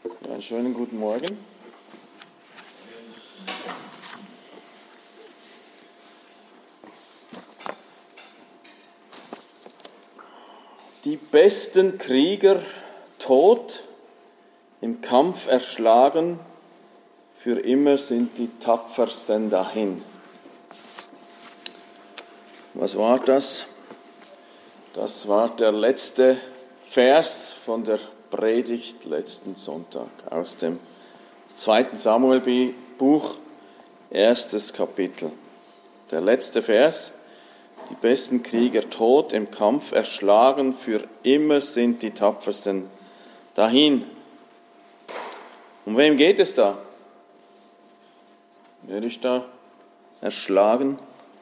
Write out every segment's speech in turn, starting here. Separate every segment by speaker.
Speaker 1: Ja, einen schönen guten Morgen. Die besten Krieger tot, im Kampf erschlagen, für immer sind die Tapfersten dahin. Was war das? Das war der letzte Vers von der Predigt letzten Sonntag aus dem 2. Samuel-Buch, 1. Kapitel. Der letzte Vers: Die besten Krieger tot, im Kampf erschlagen, für immer sind die Tapfersten dahin. Um wem geht es da? Wer ist da erschlagen?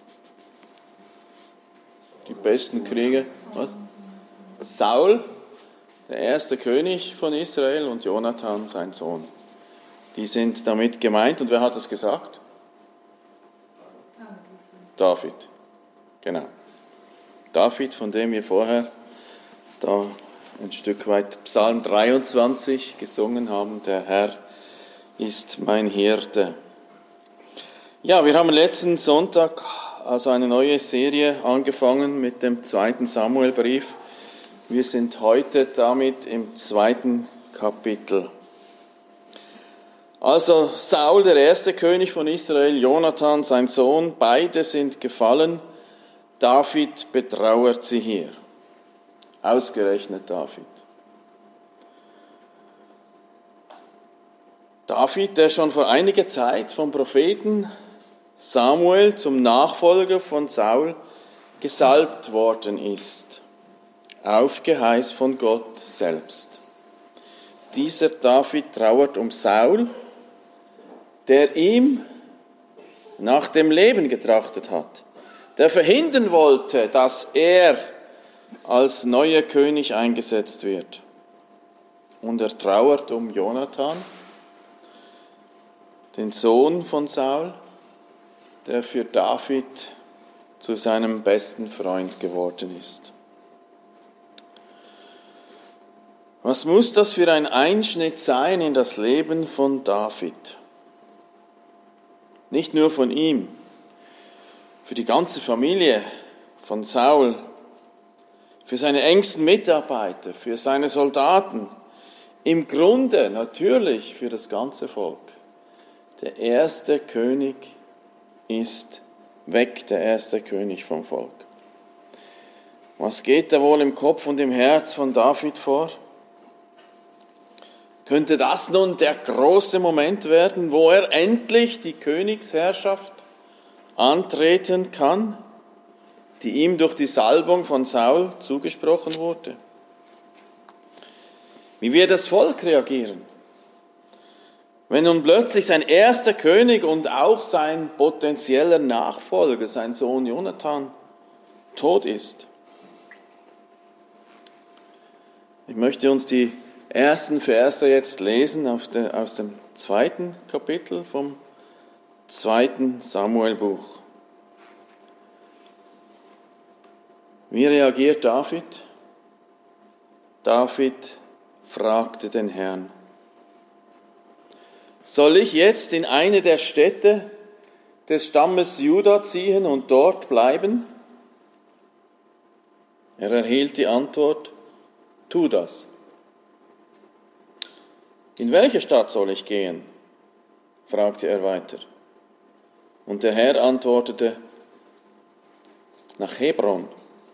Speaker 1: Die besten Krieger? Was? Saul, der erste König von Israel, und Jonathan, sein Sohn. Die sind damit gemeint. Und wer hat das gesagt? David. Genau. David, von dem wir vorher da ein Stück weit Psalm 23 gesungen haben. Der Herr ist mein Hirte. Ja, wir haben letzten Sonntag also eine neue Serie angefangen mit dem 2. Samuelbrief. Wir sind heute damit im 2. Kapitel. Also Saul, der erste König von Israel, Jonathan, sein Sohn, beide sind gefallen. David betrauert sie hier. Ausgerechnet David. David, der schon vor einiger Zeit vom Propheten Samuel zum Nachfolger von Saul gesalbt worden ist, auf Geheiß von Gott selbst. Dieser David trauert um Saul, der ihm nach dem Leben getrachtet hat, der verhindern wollte, dass er als neuer König eingesetzt wird. Und er trauert um Jonathan, den Sohn von Saul, der für David zu seinem besten Freund geworden ist. Was muss das für ein Einschnitt sein in das Leben von David? Nicht nur von ihm, für die ganze Familie von Saul, für seine engsten Mitarbeiter, für seine Soldaten, im Grunde natürlich für das ganze Volk. Der erste König ist weg, der erste König vom Volk. Was geht da wohl im Kopf und im Herz von David vor? Könnte das nun der große Moment werden, wo er endlich die Königsherrschaft antreten kann, die ihm durch die Salbung von Saul zugesprochen wurde? Wie wird das Volk reagieren, wenn nun plötzlich sein erster König und auch sein potenzieller Nachfolger, sein Sohn Jonathan, tot ist? Ich möchte uns die ersten Verse jetzt lesen aus dem 2. Kapitel vom 2. Samuelbuch. Wie reagiert David? David fragte den Herrn: Soll ich jetzt in eine der Städte des Stammes Juda ziehen und dort bleiben? Er erhielt die Antwort: Tu das. In welche Stadt soll ich gehen? Fragte er weiter. Und der Herr antwortete: Nach Hebron.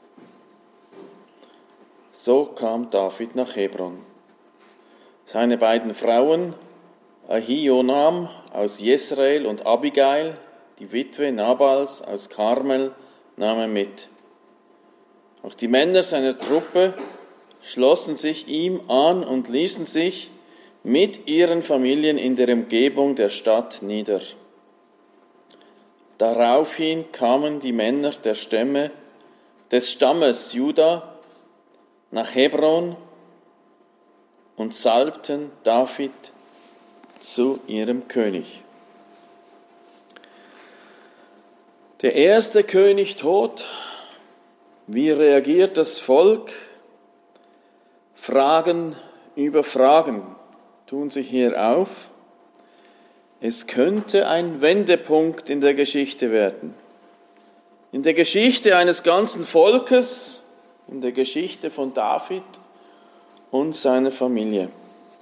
Speaker 1: So kam David nach Hebron. Seine beiden Frauen, Ahinoam aus Jesrael und Abigail, die Witwe Nabals aus Karmel, nahm er mit. Auch die Männer seiner Truppe schlossen sich ihm an und ließen sich mit ihren Familien in der Umgebung der Stadt nieder. Daraufhin kamen die Männer des Stammes Juda nach Hebron und salbten David zu ihrem König. Der erste König tot. Wie reagiert das Volk? Fragen über Fragen tun sich hier auf. Es könnte ein Wendepunkt in der Geschichte werden. In der Geschichte eines ganzen Volkes, in der Geschichte von David und seiner Familie.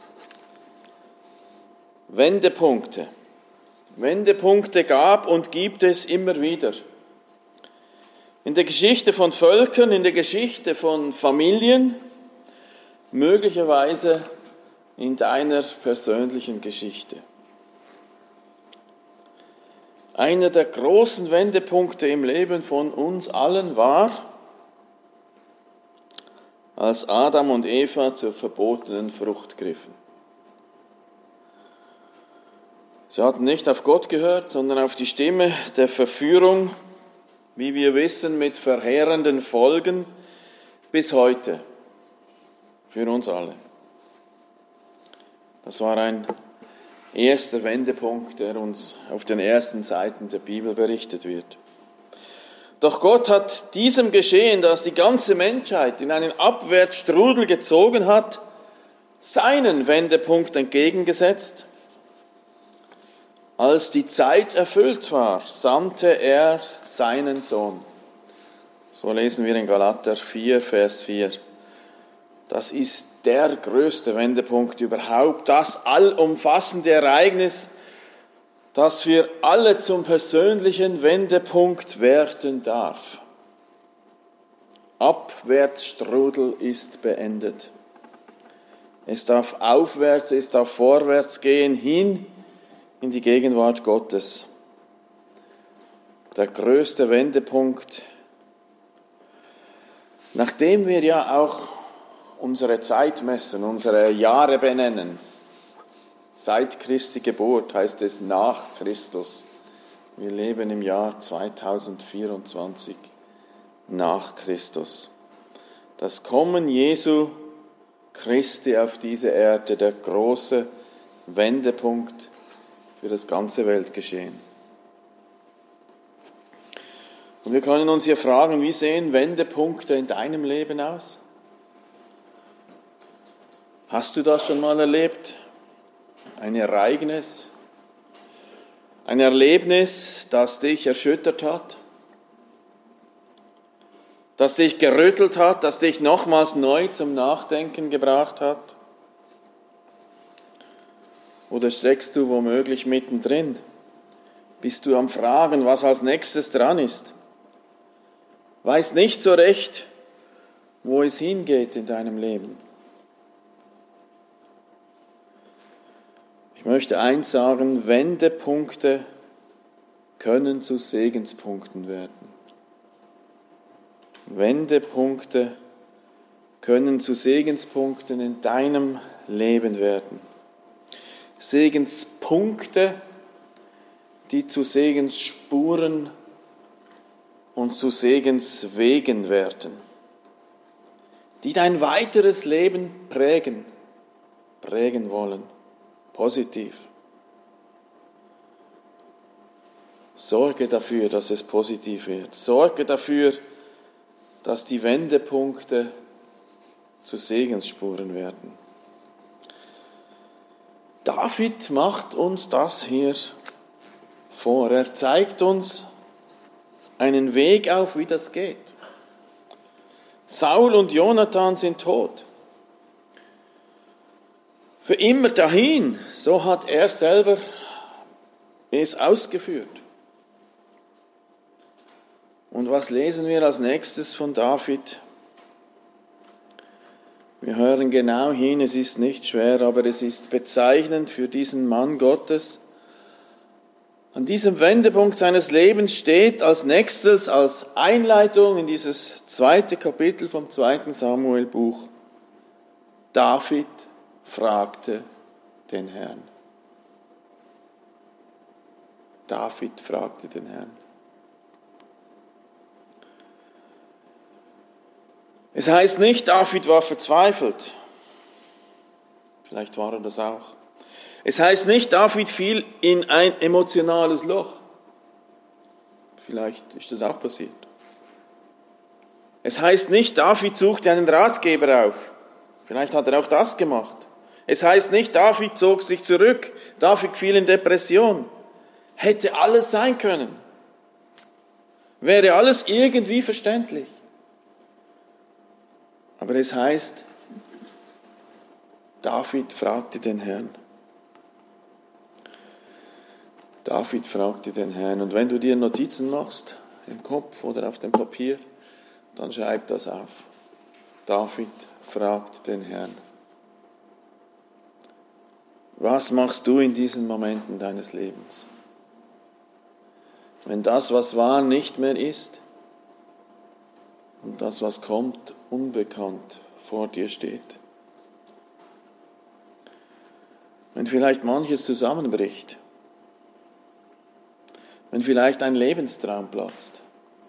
Speaker 1: Wendepunkte. Wendepunkte gab und gibt es immer wieder. In der Geschichte von Völkern, in der Geschichte von Familien, möglicherweise in deiner persönlichen Geschichte. Einer der großen Wendepunkte im Leben von uns allen war, als Adam und Eva zur verbotenen Frucht griffen. Sie hatten nicht auf Gott gehört, sondern auf die Stimme der Verführung, wie wir wissen, mit verheerenden Folgen bis heute für uns alle. Das war ein erster Wendepunkt, der uns auf den ersten Seiten der Bibel berichtet wird. Doch Gott hat diesem Geschehen, das die ganze Menschheit in einen Abwärtsstrudel gezogen hat, seinen Wendepunkt entgegengesetzt. Als die Zeit erfüllt war, sandte er seinen Sohn. So lesen wir in Galater 4, Vers 4. Das ist der größte Wendepunkt überhaupt, das allumfassende Ereignis, das für alle zum persönlichen Wendepunkt werden darf. Abwärtsstrudel ist beendet. Es darf aufwärts, es darf vorwärts gehen, hin in die Gegenwart Gottes. Der größte Wendepunkt, nachdem wir ja auch unsere Zeit messen, unsere Jahre benennen. Seit Christi Geburt heißt es nach Christus. Wir leben im Jahr 2024 nach Christus. Das Kommen Jesu Christi auf diese Erde, der große Wendepunkt für das ganze Weltgeschehen. Und wir können uns hier fragen, wie sehen Wendepunkte in deinem Leben aus? Hast du das schon mal erlebt? Ein Ereignis, ein Erlebnis, das dich erschüttert hat, das dich gerüttelt hat, das dich nochmals neu zum Nachdenken gebracht hat? Oder steckst du womöglich mittendrin? Bist du am Fragen, was als nächstes dran ist? Weißt nicht so recht, wo es hingeht in deinem Leben. Ich möchte eins sagen, Wendepunkte können zu Segenspunkten werden. Wendepunkte können zu Segenspunkten in deinem Leben werden. Segenspunkte, die zu Segensspuren und zu Segenswegen werden, die dein weiteres Leben prägen wollen, positiv. Sorge dafür, dass es positiv wird. Sorge dafür, dass die Wendepunkte zu Segensspuren werden. David macht uns das hier vor. Er zeigt uns einen Weg auf, wie das geht. Saul und Jonathan sind tot. Für immer dahin, so hat er selber es ausgeführt. Und was lesen wir als nächstes von David? Wir hören genau hin, es ist nicht schwer, aber es ist bezeichnend für diesen Mann Gottes. An diesem Wendepunkt seines Lebens steht als nächstes, als Einleitung in dieses 2. Kapitel vom 2. Samuel-Buch: David fragte den Herrn. David fragte den Herrn. Es heißt nicht, David war verzweifelt. Vielleicht war er das auch. Es heißt nicht, David fiel in ein emotionales Loch. Vielleicht ist das auch passiert. Es heißt nicht, David suchte einen Ratgeber auf. Vielleicht hat er auch das gemacht. Es heißt nicht, David zog sich zurück, David fiel in Depression. Hätte alles sein können. Wäre alles irgendwie verständlich. Aber es heißt, David fragte den Herrn. David fragte den Herrn. Und wenn du dir Notizen machst, im Kopf oder auf dem Papier, dann schreib das auf. David fragt den Herrn. Was machst du in diesen Momenten deines Lebens? Wenn das, was war, nicht mehr ist und das, was kommt, unbekannt vor dir steht. Wenn vielleicht manches zusammenbricht, wenn vielleicht ein Lebenstraum platzt,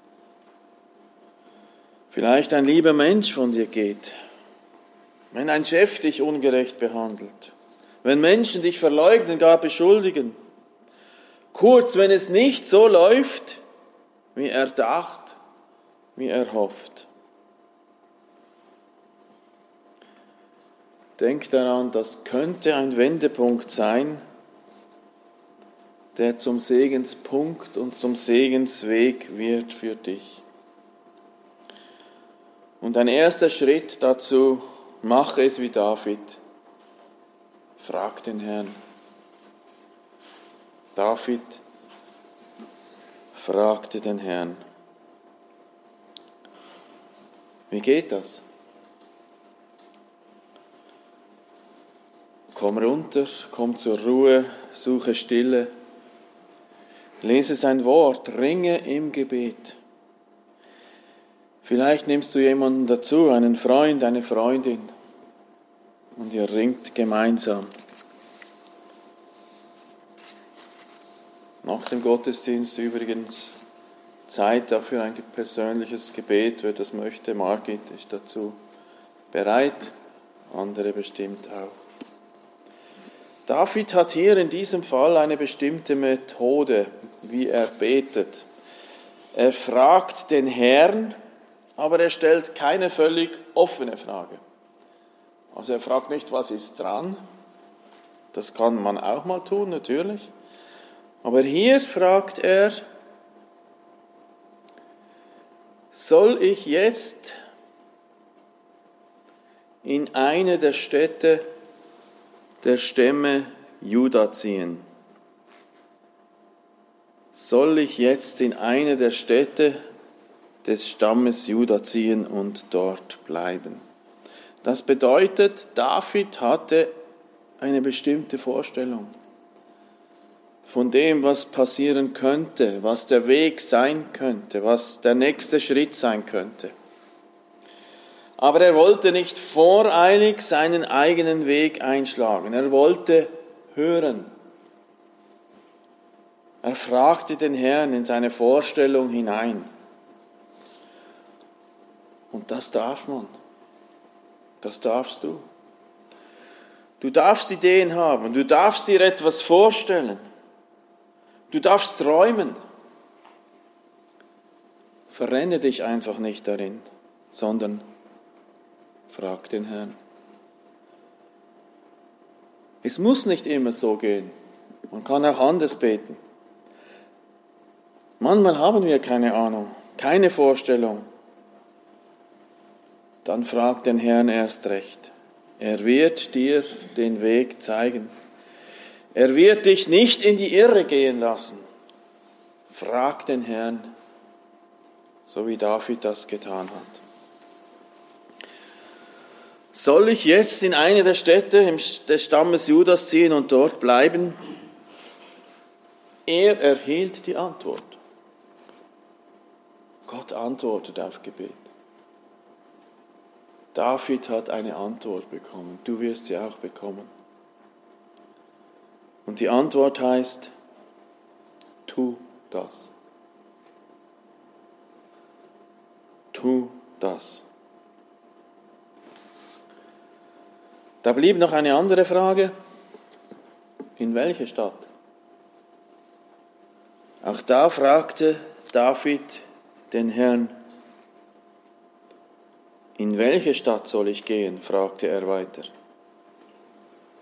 Speaker 1: vielleicht ein lieber Mensch von dir geht, wenn ein Chef dich ungerecht behandelt, wenn Menschen dich verleugnen, gar beschuldigen, kurz, wenn es nicht so läuft, wie er dacht, wie er hofft. Denk daran, das könnte ein Wendepunkt sein, der zum Segenspunkt und zum Segensweg wird für dich. Und ein erster Schritt dazu, mache es wie David. Frag den Herrn. David fragte den Herrn. Wie geht das? Komm runter, komm zur Ruhe, suche Stille. Lese sein Wort, ringe im Gebet. Vielleicht nimmst du jemanden dazu, einen Freund, eine Freundin, und ihr ringt gemeinsam. Nach dem Gottesdienst übrigens Zeit auch für ein persönliches Gebet, wer das möchte. Margit ist dazu bereit, andere bestimmt auch. David hat hier in diesem Fall eine bestimmte Methode, wie er betet. Er fragt den Herrn, aber er stellt keine völlig offene Frage. Also er fragt nicht, was ist dran? Das kann man auch mal tun, natürlich. Aber hier fragt er, soll ich jetzt in eine der Städte der Stämme Juda ziehen? Soll ich jetzt in eine der Städte des Stammes Juda ziehen und dort bleiben? Das bedeutet, David hatte eine bestimmte Vorstellung von dem, was passieren könnte, was der Weg sein könnte, was der nächste Schritt sein könnte. Aber er wollte nicht voreilig seinen eigenen Weg einschlagen. Er wollte hören. Er fragte den Herrn in seine Vorstellung hinein. Und das darf man. Das darfst du. Du darfst Ideen haben. Du darfst dir etwas vorstellen. Du darfst träumen. Verrenne dich einfach nicht darin, sondern frag den Herrn. Es muss nicht immer so gehen. Man kann auch anders beten. Manchmal haben wir keine Ahnung, keine Vorstellung. Dann frag den Herrn erst recht. Er wird dir den Weg zeigen. Er wird dich nicht in die Irre gehen lassen. Frag den Herrn, so wie David das getan hat. Soll ich jetzt in eine der Städte des Stammes Judas ziehen und dort bleiben? Er erhielt die Antwort. Gott antwortet auf Gebet. David hat eine Antwort bekommen. Du wirst sie auch bekommen. Und die Antwort heißt, tu das. Tu das. Da blieb noch eine andere Frage. In welche Stadt? Auch da fragte David den Herrn. In welche Stadt soll ich gehen? Fragte er weiter.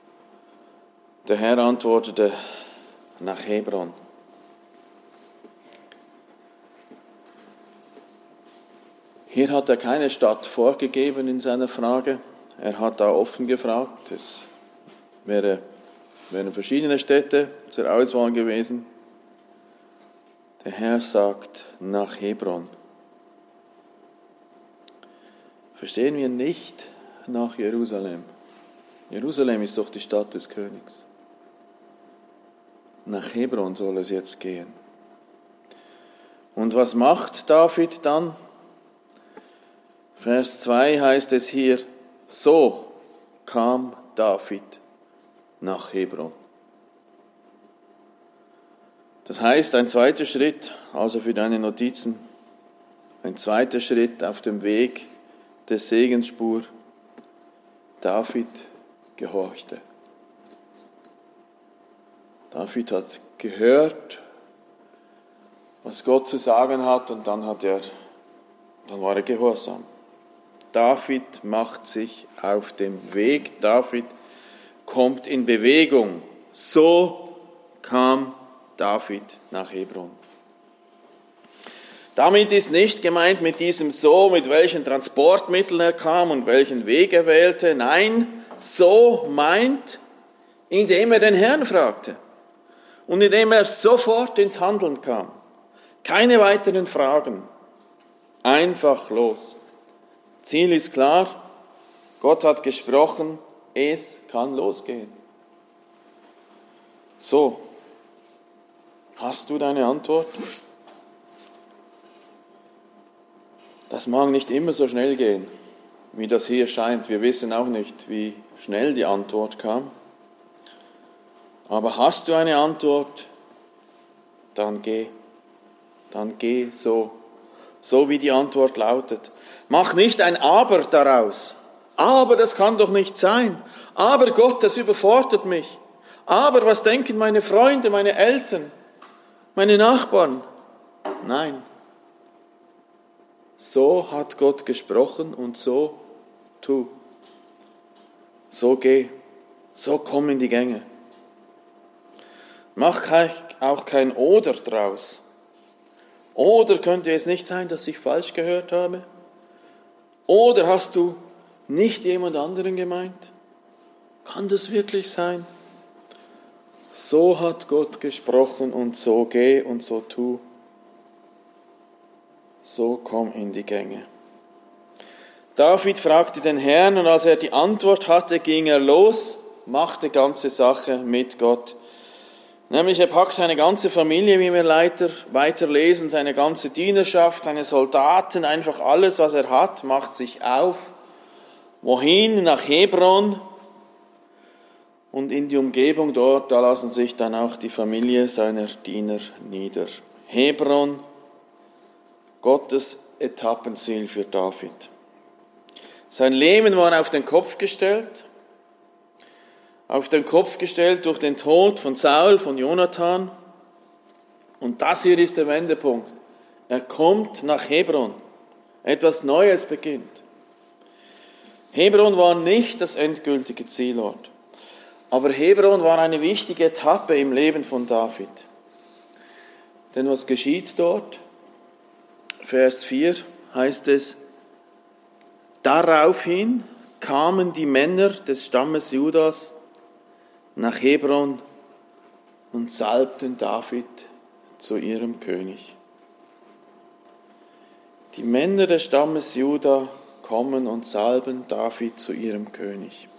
Speaker 1: Der Herr antwortete, nach Hebron. Hier hat er keine Stadt vorgegeben in seiner Frage. Er hat da offen gefragt. Es wären verschiedene Städte zur Auswahl gewesen. Der Herr sagt, nach Hebron. Verstehen wir nicht nach Jerusalem. Jerusalem ist doch die Stadt des Königs. Nach Hebron soll es jetzt gehen. Und was macht David dann? Vers 2 heißt es hier, so kam David nach Hebron. Das heißt, ein zweiter Schritt, also für deine Notizen, ein zweiter Schritt auf dem Weg der Segensspur. David gehorchte. David hat gehört, was Gott zu sagen hat, und dann war er gehorsam. David macht sich auf den Weg. David kommt in Bewegung. So kam David nach Hebron. Damit ist nicht gemeint mit diesem so, mit welchen Transportmitteln er kam und welchen Weg er wählte. Nein, so meint, indem er den Herrn fragte und indem er sofort ins Handeln kam. Keine weiteren Fragen. Einfach los. Ziel ist klar. Gott hat gesprochen. Es kann losgehen. So. Hast du deine Antwort? Das mag nicht immer so schnell gehen, wie das hier scheint. Wir wissen auch nicht, wie schnell die Antwort kam. Aber hast du eine Antwort, dann geh. Dann geh so wie die Antwort lautet. Mach nicht ein Aber daraus. Aber das kann doch nicht sein. Aber Gott, das überfordert mich. Aber was denken meine Freunde, meine Eltern, meine Nachbarn? Nein. So hat Gott gesprochen und so tu. So geh. So komm in die Gänge. Mach auch kein Oder draus. Oder könnte es nicht sein, dass ich falsch gehört habe? Oder hast du nicht jemand anderen gemeint? Kann das wirklich sein? So hat Gott gesprochen und so geh und so tu. So komm in die Gänge. David fragte den Herrn, und als er die Antwort hatte, ging er los, machte ganze Sache mit Gott. Nämlich er packt seine ganze Familie, wie wir weiterlesen, seine ganze Dienerschaft, seine Soldaten, einfach alles, was er hat, macht sich auf. Wohin? Nach Hebron. Und in die Umgebung dort, da lassen sich dann auch die Familie seiner Diener nieder. Hebron, Gottes Etappenziel für David. Sein Leben war auf den Kopf gestellt. Auf den Kopf gestellt durch den Tod von Saul, von Jonathan. Und das hier ist der Wendepunkt. Er kommt nach Hebron. Etwas Neues beginnt. Hebron war nicht das endgültige Zielort. Aber Hebron war eine wichtige Etappe im Leben von David. Denn was geschieht dort? Vers 4 heißt es, daraufhin kamen die Männer des Stammes Judas nach Hebron und salbten David zu ihrem König. Die Männer des Stammes Juda kommen und salben David zu ihrem König.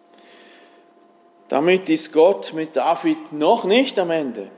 Speaker 1: Damit ist Gott mit David noch nicht am Ende.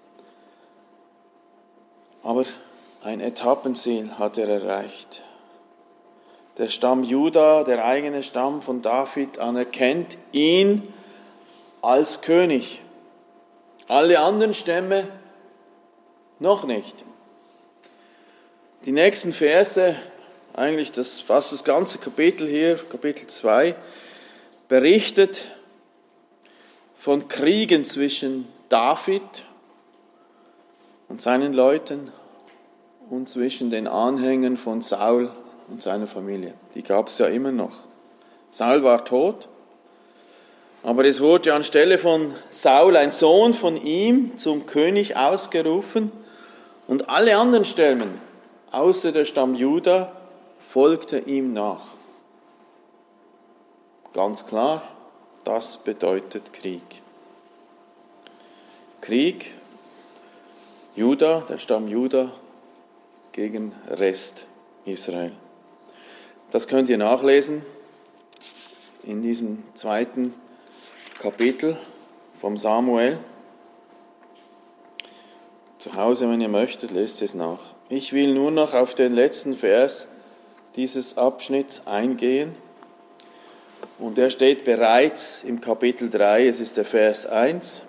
Speaker 1: Aber ein Etappenziel hat er erreicht. Der Stamm Juda, der eigene Stamm von David, anerkennt ihn als König. Alle anderen Stämme noch nicht. Die nächsten Verse, eigentlich fast das ganze Kapitel hier, Kapitel 2, berichtet von Kriegen zwischen David und seinen Leuten und zwischen den Anhängern von Saul und seiner Familie. Die gab es ja immer noch. Saul war tot Aber es wurde anstelle von Saul ein Sohn von ihm zum König ausgerufen und alle anderen Stämme, außer der Stamm Juda, folgten ihm nach. Ganz klar, das bedeutet Krieg. Krieg, Juda, der Stamm Juda, gegen Rest Israel. Das könnt ihr nachlesen in diesem 2. Kapitel vom Samuel. Zu Hause, wenn ihr möchtet, lest es nach. Ich will nur noch auf den letzten Vers dieses Abschnitts eingehen. Und er steht bereits im Kapitel 3, es ist der Vers 1.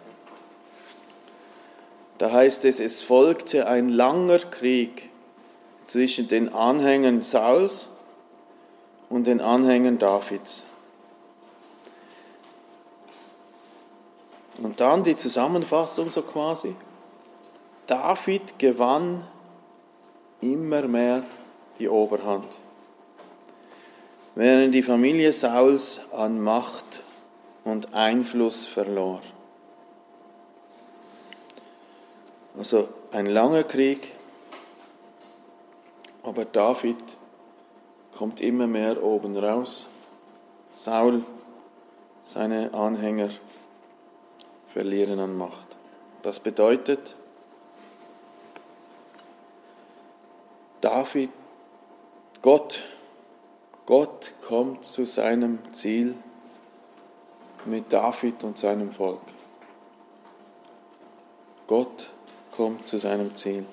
Speaker 1: Da heißt es, es folgte ein langer Krieg zwischen den Anhängern Sauls und den Anhängern Davids. Und dann die Zusammenfassung so quasi. David gewann immer mehr die Oberhand, während die Familie Sauls an Macht und Einfluss verlor. Also ein langer Krieg, aber David kommt immer mehr oben raus. Saul, seine Anhänger verlieren an Macht. Das bedeutet, Gott kommt zu seinem Ziel mit David und seinem Volk. Gott kommt zu seinem Ziel.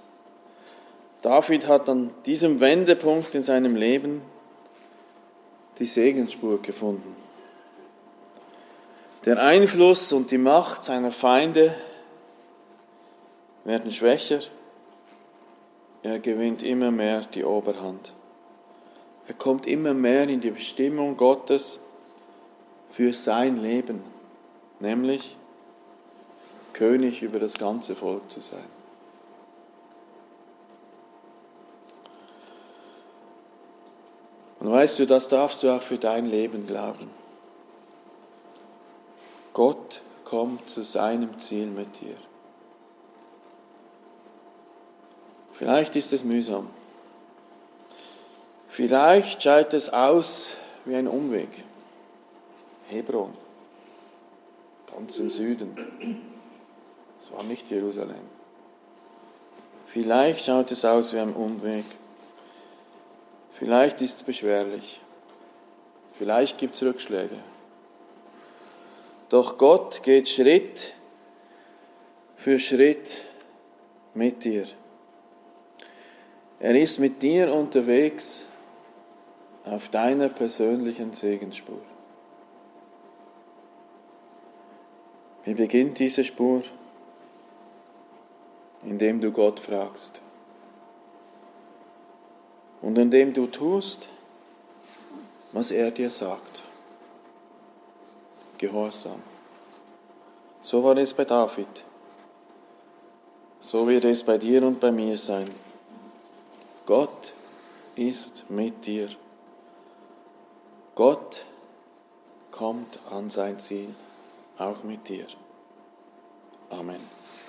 Speaker 1: David hat an diesem Wendepunkt in seinem Leben die Segensspur gefunden. Der Einfluss und die Macht seiner Feinde werden schwächer. Er gewinnt immer mehr die Oberhand. Er kommt immer mehr in die Bestimmung Gottes für sein Leben, nämlich König über das ganze Volk zu sein. Und weißt du, das darfst du auch für dein Leben glauben. Gott kommt zu seinem Ziel mit dir. Vielleicht ist es mühsam. Vielleicht schaut es aus wie ein Umweg. Hebron, ganz im Süden. Es war nicht Jerusalem. Vielleicht schaut es aus wie ein Umweg. Vielleicht ist es beschwerlich. Vielleicht gibt es Rückschläge. Doch Gott geht Schritt für Schritt mit dir. Er ist mit dir unterwegs auf deiner persönlichen Segensspur. Wie beginnt diese Spur? Indem du Gott fragst. Und indem du tust, was er dir sagt. Gehorsam. So war es bei David. So wird es bei dir und bei mir sein. Gott ist mit dir. Gott kommt an sein Ziel, auch mit dir. Amen.